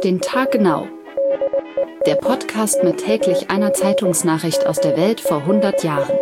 den Tag genau. Der Podcast mit täglich einer Zeitungsnachricht aus der Welt vor 100 Jahren.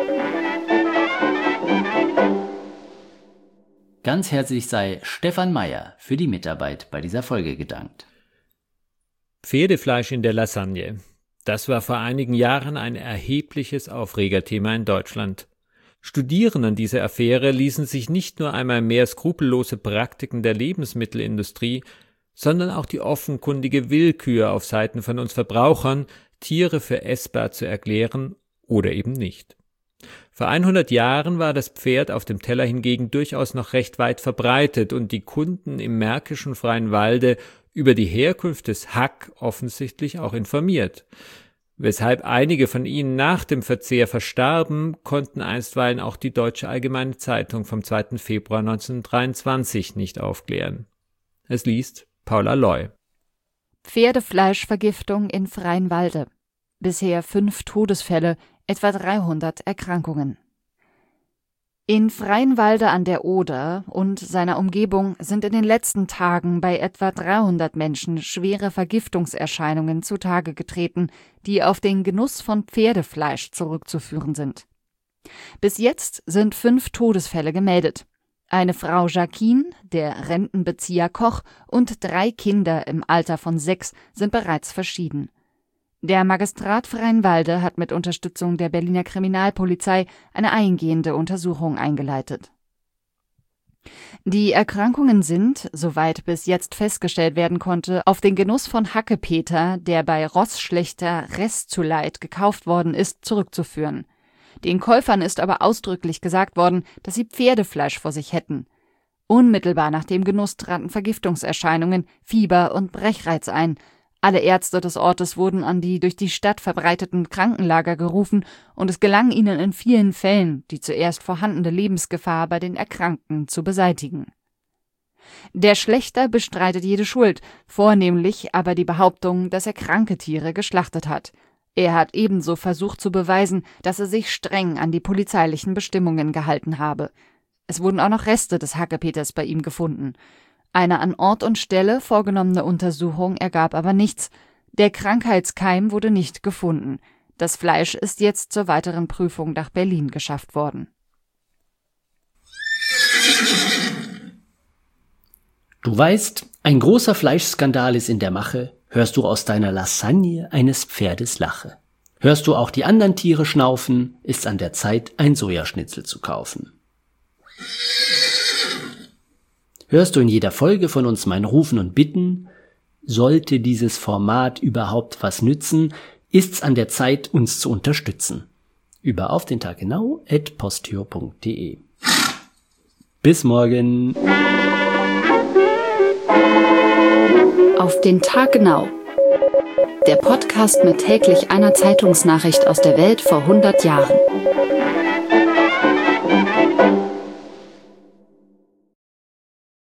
Ganz herzlich sei Stefan Meyer für die Mitarbeit bei dieser Folge gedankt. Pferdefleisch in der Lasagne. Das war vor einigen Jahren ein erhebliches Aufregerthema in Deutschland. Studierende an dieser Affäre ließen sich nicht nur einmal mehr skrupellose Praktiken der Lebensmittelindustrie, sondern auch die offenkundige Willkür auf Seiten von uns Verbrauchern, Tiere für essbar zu erklären oder eben nicht. Vor 100 Jahren war das Pferd auf dem Teller hingegen durchaus noch recht weit verbreitet und die Kunden im märkischen Freien Walde über die Herkunft des Hack offensichtlich auch informiert. Weshalb einige von ihnen nach dem Verzehr verstarben, konnten einstweilen auch die Deutsche Allgemeine Zeitung vom 2. Februar 1923 nicht aufklären. Es liest Paula Loy. Pferdefleischvergiftung in Freien Walde. Bisher 5 Todesfälle, etwa 300 Erkrankungen. In Freien Walde an der Oder und seiner Umgebung sind in den letzten Tagen bei etwa 300 Menschen schwere Vergiftungserscheinungen zutage getreten, die auf den Genuss von Pferdefleisch zurückzuführen sind. Bis jetzt sind 5 Todesfälle gemeldet. Eine Frau Jacqueline, der Rentenbezieher Koch und 3 Kinder im Alter von 6 sind bereits verschieden. Der Magistrat Freien Walde hat mit Unterstützung der Berliner Kriminalpolizei eine eingehende Untersuchung eingeleitet. Die Erkrankungen sind, soweit bis jetzt festgestellt werden konnte, auf den Genuss von Hackepeter, der bei Rossschlächter Restzuleid gekauft worden ist, zurückzuführen. Den Käufern ist aber ausdrücklich gesagt worden, dass sie Pferdefleisch vor sich hätten. Unmittelbar nach dem Genuss traten Vergiftungserscheinungen, Fieber und Brechreiz ein. Alle Ärzte des Ortes wurden an die durch die Stadt verbreiteten Krankenlager gerufen und es gelang ihnen in vielen Fällen, die zuerst vorhandene Lebensgefahr bei den Erkrankten zu beseitigen. Der Schlächter bestreitet jede Schuld, vornehmlich aber die Behauptung, dass er kranke Tiere geschlachtet hat. Er hat ebenso versucht zu beweisen, dass er sich streng an die polizeilichen Bestimmungen gehalten habe. Es wurden auch noch Reste des Hackepeters bei ihm gefunden. Eine an Ort und Stelle vorgenommene Untersuchung ergab aber nichts. Der Krankheitskeim wurde nicht gefunden. Das Fleisch ist jetzt zur weiteren Prüfung nach Berlin geschafft worden. Du weißt, ein großer Fleischskandal ist in der Mache, hörst du aus deiner Lasagne eines Pferdes Lache. Hörst du auch die anderen Tiere schnaufen, ist an der Zeit, ein Sojaschnitzel zu kaufen. Hörst du in jeder Folge von uns mein Rufen und Bitten? Sollte dieses Format überhaupt was nützen, ist's an der Zeit, uns zu unterstützen. Über auf den Tag genau @posteo.de. Bis morgen. Auf den Tag genau. Der Podcast mit täglich einer Zeitungsnachricht aus der Welt vor 100 Jahren.